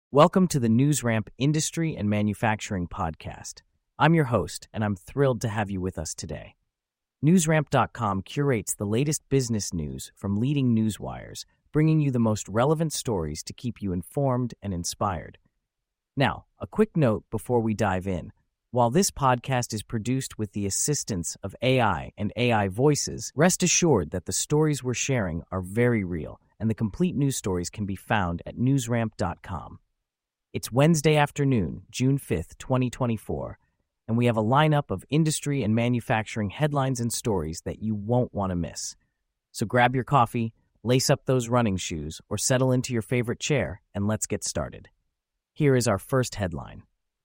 Welcome to the NewsRamp Industry and Manufacturing Podcast. I'm your host, and I'm thrilled to have you with us today. NewsRamp.com curates the latest business news from leading news wires, bringing you the most relevant stories to keep you informed and inspired. Now, a quick note before we dive in. While this podcast is produced with the assistance of AI and AI voices, rest assured that the stories we're sharing are very real, and the complete news stories can be found at newsramp.com. It's Wednesday afternoon, June 5th, 2024, and we have a lineup of industry and manufacturing headlines and stories that you won't want to miss. So grab your coffee, lace up those running shoes, or settle into your favorite chair, and let's get started. Here is our first headline.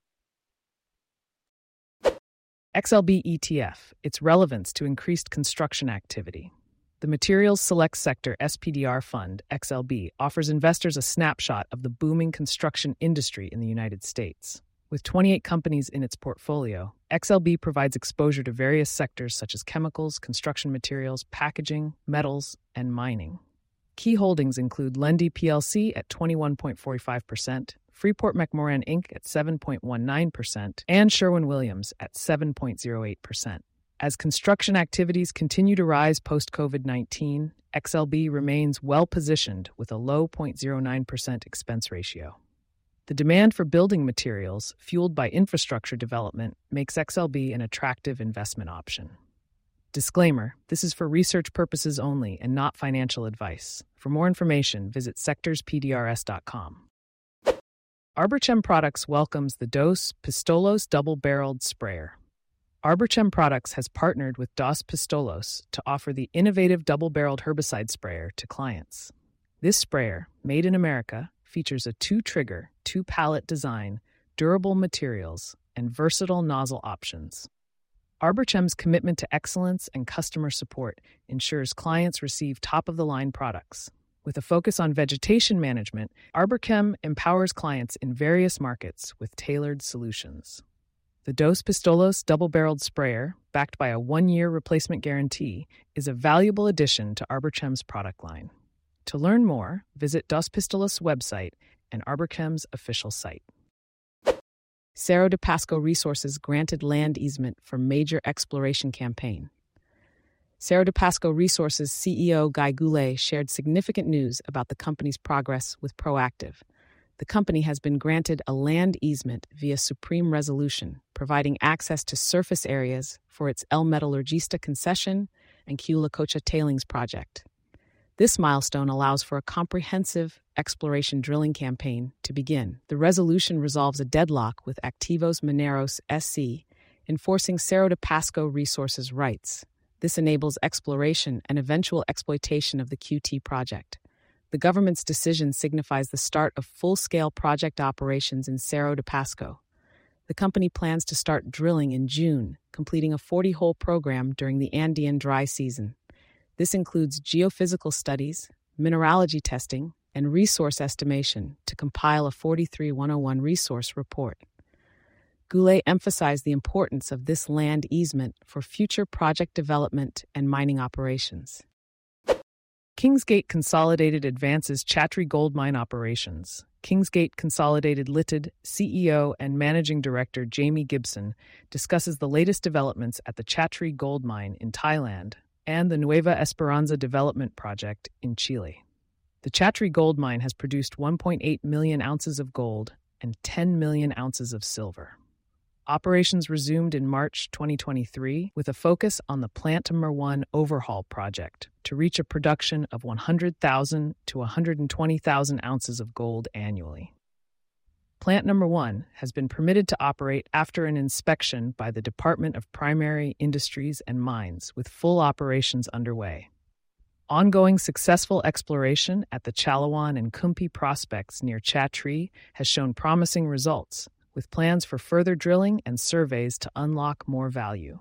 XLB ETF, its relevance to increased construction activity. The Materials Select Sector SPDR Fund, XLB, offers investors a snapshot of the booming construction industry in the United States. With 28 companies in its portfolio, XLB provides exposure to various sectors such as chemicals, construction materials, packaging, metals, and mining. Key holdings include Linde plc at 21.45%, Freeport-McMoRan Inc. at 7.19%, and Sherwin-Williams at 7.08%. As construction activities continue to rise post-COVID-19, XLB remains well-positioned with a low 0.09% expense ratio. The demand for building materials, fueled by infrastructure development, makes XLB an attractive investment option. Disclaimer: this is for research purposes only and not financial advice. For more information, visit sectorspdrs.com. Arborchem Products welcomes the Dos Pistolos double-barreled sprayer. Arborchem Products has partnered with Dos Pistolos to offer the innovative double-barreled herbicide sprayer to clients. This sprayer, made in America, features a two-trigger, two-pallet design, durable materials, and versatile nozzle options. Arborchem's commitment to excellence and customer support ensures clients receive top-of-the-line products. With a focus on vegetation management, Arborchem empowers clients in various markets with tailored solutions. The Dos Pistolos double-barreled sprayer, backed by a 1-year replacement guarantee, is a valuable addition to Arborchem's product line. To learn more, visit Dos Pistolos' website and Arborchem's official site. Cerro de Pasco Resources granted land easement for major exploration campaign. Cerro de Pasco Resources CEO Guy Goulet shared significant news about the company's progress with Proactive. The company has been granted a land easement via Supreme Resolution, providing access to surface areas for its El Metallurgista concession and Quillacocha tailings project. This milestone allows for a comprehensive exploration drilling campaign to begin. The resolution resolves a deadlock with Activos Mineros SC, enforcing Cerro de Pasco Resources' rights. This enables exploration and eventual exploitation of the QT project. The government's decision signifies the start of full-scale project operations in Cerro de Pasco. The company plans to start drilling in June, completing a 40-hole program during the Andean dry season. This includes geophysical studies, mineralogy testing, and resource estimation to compile a 43-101 resource report. Goulet emphasized the importance of this land easement for future project development and mining operations. Kingsgate Consolidated advances Chatree Gold Mine operations. Kingsgate Consolidated Limited CEO and Managing Director Jamie Gibson discusses the latest developments at the Chatree Gold Mine in Thailand and the Nueva Esperanza Development Project in Chile. The Chatree Gold Mine has produced 1.8 million ounces of gold and 10 million ounces of silver. Operations resumed in March 2023 with a focus on the Plant Number 1 overhaul project to reach a production of 100,000 to 120,000 ounces of gold annually. Plant Number 1 has been permitted to operate after an inspection by the Department of Primary Industries and Mines, with full operations underway. Ongoing successful exploration at the Chalawan and Kumpi prospects near Chatree has shown promising results, with plans for further drilling and surveys to unlock more value.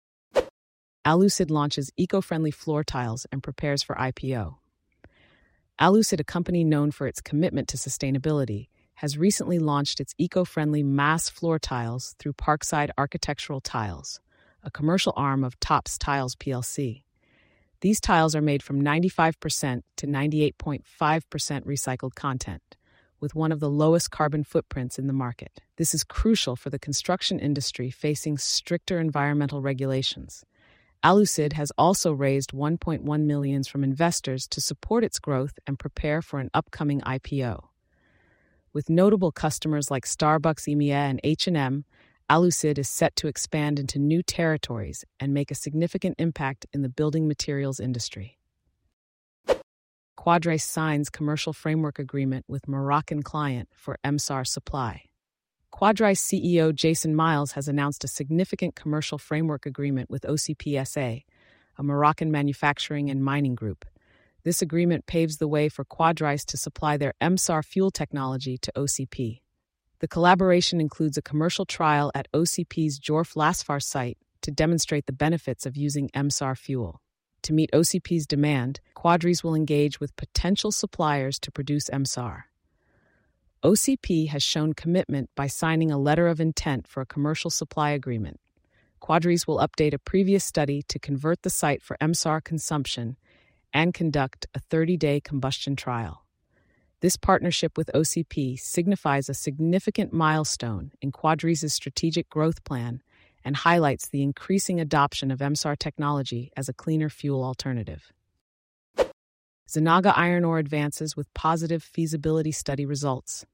Alucid launches eco-friendly floor tiles and prepares for IPO. Alucid, a company known for its commitment to sustainability, has recently launched its eco-friendly mass floor tiles through Parkside Architectural Tiles, a commercial arm of Tops Tiles plc. These tiles are made from 95% to 98.5% recycled content, with one of the lowest carbon footprints in the market. This is crucial for the construction industry facing stricter environmental regulations. Alucid has also raised $1.1 million from investors to support its growth and prepare for an upcoming IPO. With notable customers like Starbucks EMEA and H&M, Alucid is set to expand into new territories and make a significant impact in the building materials industry. Quadrice signs commercial framework agreement with Moroccan client for MSAR supply. Quadrice CEO Jason Miles has announced a significant commercial framework agreement with OCP SA, a Moroccan manufacturing and mining group. This agreement paves the way for Quadrice to supply their MSAR fuel technology to OCP. The collaboration includes a commercial trial at OCP's Jorf Lasfar site to demonstrate the benefits of using MSAR fuel. To meet OCP's demand, Quadrice will engage with potential suppliers to produce MSAR. OCP has shown commitment by signing a letter of intent for a commercial supply agreement. Quadrice will update a previous study to convert the site for MSAR consumption and conduct a 30-day combustion trial. This partnership with OCP signifies a significant milestone in Quadrice's strategic growth plan and highlights the increasing adoption of MSAR technology as a cleaner fuel alternative. Zanaga Iron Ore advances with positive feasibility study results.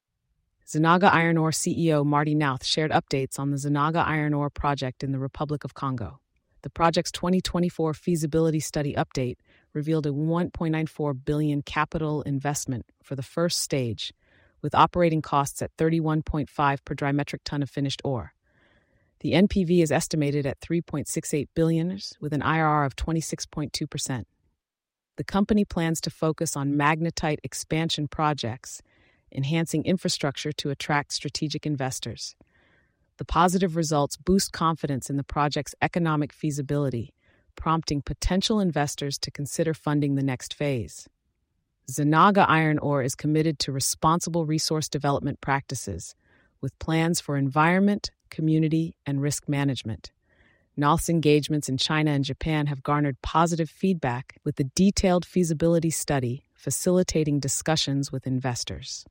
Zanaga Iron Ore CEO Marty Nauth shared updates on the Zanaga Iron Ore project in the Republic of Congo. The project's 2024 feasibility study update revealed a $1.94 billion capital investment for the first stage, with operating costs at $31.5 per dry metric ton of finished ore. The NPV is estimated at $3.68 billion, with an IRR of 26.2%. The company plans to focus on magnetite expansion projects, enhancing infrastructure to attract strategic investors. The positive results boost confidence in the project's economic feasibility, prompting potential investors to consider funding the next phase. Zanaga Iron Ore is committed to responsible resource development practices, with plans for environment, community, and risk management. Nauth's engagements in China and Japan have garnered positive feedback, with the detailed feasibility study facilitating discussions with investors.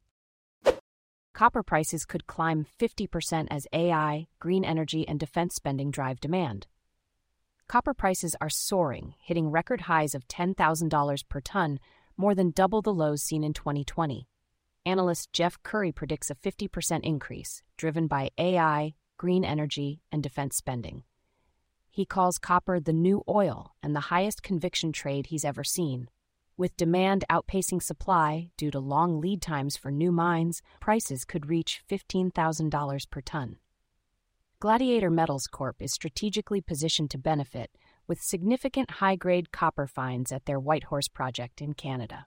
Copper prices could climb 50% as AI, green energy, and defense spending drive demand. Copper prices are soaring, hitting record highs of $10,000 per ton, more than double the lows seen in 2020. Analyst Jeff Curry predicts a 50% increase, driven by AI, green energy, and defense spending. He calls copper the new oil and the highest conviction trade he's ever seen. With demand outpacing supply due to long lead times for new mines, prices could reach $15,000 per ton. Gladiator Metals Corp is strategically positioned to benefit, with significant high-grade copper finds at their Whitehorse project in Canada.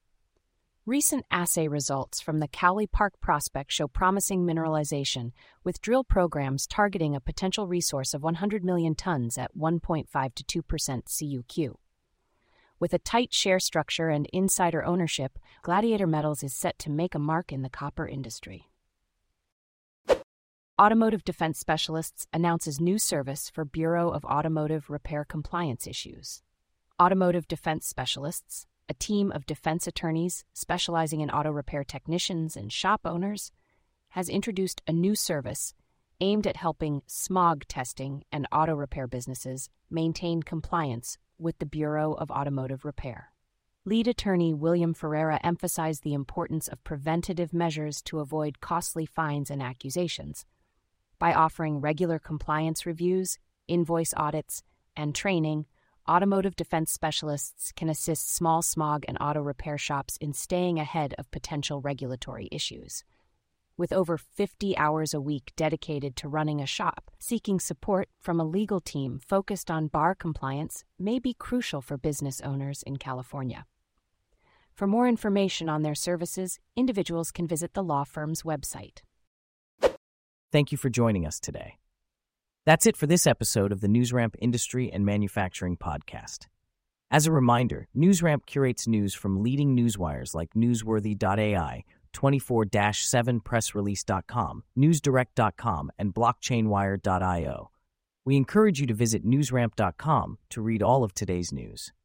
Recent assay results from the Cowley Park prospect show promising mineralization, with drill programs targeting a potential resource of 100 million tons at 1.5 to 2% CUQ. With a tight share structure and insider ownership, Gladiator Metals is set to make a mark in the copper industry. Automotive Defense Specialists announces new service for Bureau of Automotive Repair Compliance Issues. Automotive Defense Specialists, a team of defense attorneys specializing in auto repair technicians and shop owners, has introduced a new service aimed at helping smog testing and auto repair businesses maintain compliance with the Bureau of Automotive Repair. Lead attorney William Ferreira emphasized the importance of preventative measures to avoid costly fines and accusations. By offering regular compliance reviews, invoice audits, and training, automotive defense specialists can assist small smog and auto repair shops in staying ahead of potential regulatory issues. With over 50 hours a week dedicated to running a shop, seeking support from a legal team focused on bar compliance may be crucial for business owners in California. For more information on their services, individuals can visit the law firm's website. Thank you for joining us today. That's it for this episode of the NewsRamp Industry and Manufacturing Podcast. As a reminder, NewsRamp curates news from leading newswires like Newsworthy.ai, 24-7pressrelease.com, newsdirect.com, and blockchainwire.io. We encourage you to visit newsramp.com to read all of today's news.